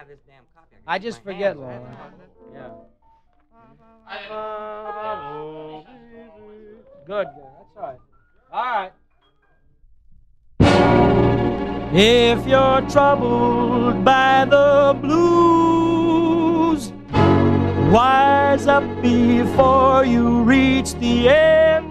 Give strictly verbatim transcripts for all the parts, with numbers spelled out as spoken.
have this damn copy. I just forget, Lord. Yeah. Good, good. That's all right. All right. If you're troubled by the blues, wise up before you reach the end.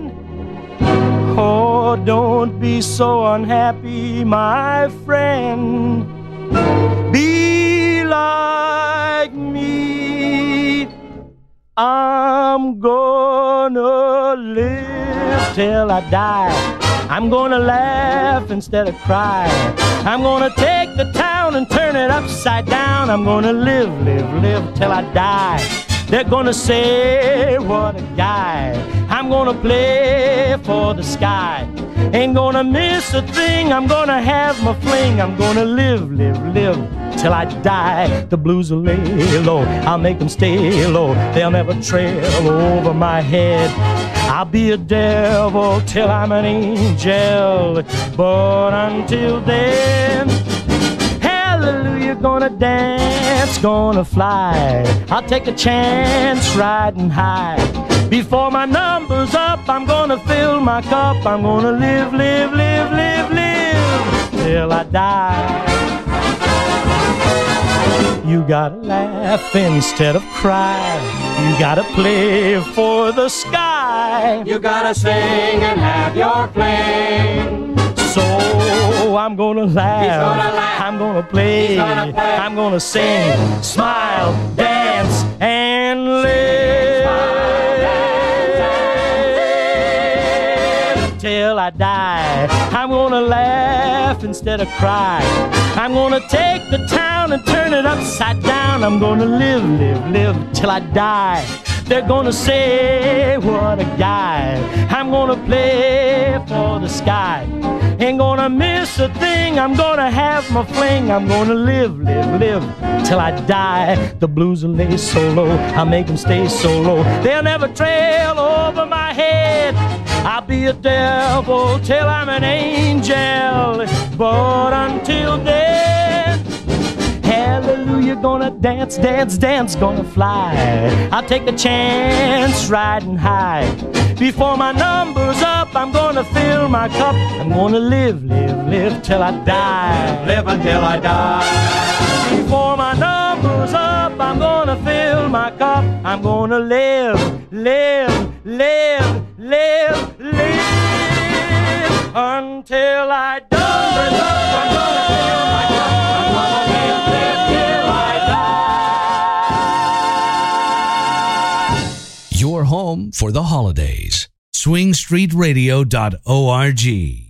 Oh, don't be so unhappy, my friend. Be like me. I'm gonna live till I die. I'm gonna laugh instead of cry. I'm gonna take the town and turn it upside down. I'm gonna live, live, live till I die. They're gonna say, what a guy. I'm gonna play for the sky. Ain't gonna miss a thing. I'm gonna have my fling. I'm gonna live, live, live till I die. The blues will lay low. I'll make them stay low. They'll never trail over my head. I'll be a devil till I'm an angel. But until then, hallelujah, gonna dance, gonna fly. I'll take a chance riding high. Before my number's up, I'm gonna fill my cup. I'm gonna live, live, live, live, live till I die. You gotta laugh instead of cry. You gotta play for the sky. You gotta sing and have your fling. So I'm gonna laugh, He's gonna laugh. I'm gonna play, He's gonna play. I'm gonna sing, smile, dance, and live till I die. I'm gonna laugh instead of cry. I'm gonna take the town and turn it upside down. I'm gonna live, live, live till I die. They're gonna say, what a guy. I'm gonna play for the sky. Ain't gonna miss a thing. I'm gonna have my fling. I'm gonna live, live, live till I die. The blues will lay so low. I'll make them stay so low. They'll never trail over my head. I'll be a devil till I'm an angel. But until then, hallelujah, gonna dance, dance, dance, gonna fly. I'll take a chance riding high. Before my number's up, I'm gonna fill my cup. I'm gonna live, live, live till I die. Live until I die. Before my number's up, I'm gonna fill my cup. I'm gonna live, live, live, live, live until I die. I'm gonna fill my cup. I'm gonna live, live till I die. Your home for the holidays. swing street radio dot org